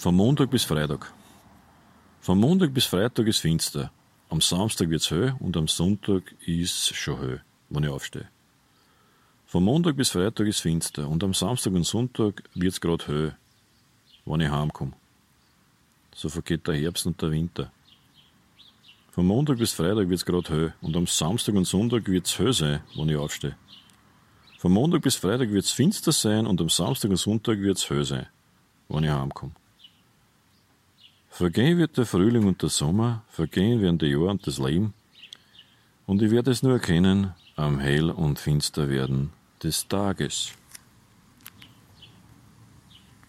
Von Montag bis Freitag. Von Montag bis Freitag ist finster. Am Samstag wird's hell und am Sonntag ist schon hell, wenn ich aufstehe. Von Montag bis Freitag ist finster und am Samstag und Sonntag wird's grad hell, wenn ich heimkomme. So vergeht der Herbst und der Winter. Von Montag bis Freitag wird's grad hell und am Samstag und Sonntag wird's hell sein, wenn ich aufstehe. Von Montag bis Freitag wird's finster sein und am Samstag und Sonntag wird's hell sein, wenn ich heimkomme. Vergehen wird der Frühling und der Sommer, vergehen werden die Jahre und das Leben, und ich werde es nur erkennen am Hell und Finsterwerden des Tages.